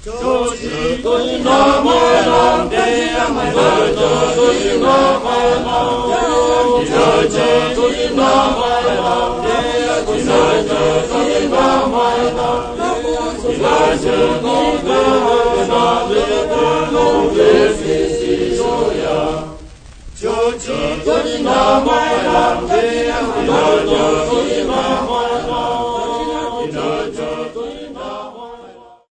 都是那么浪的呀，买的都是那么浪的，你的这都是那么浪的，你的这都是那么浪的，你的这。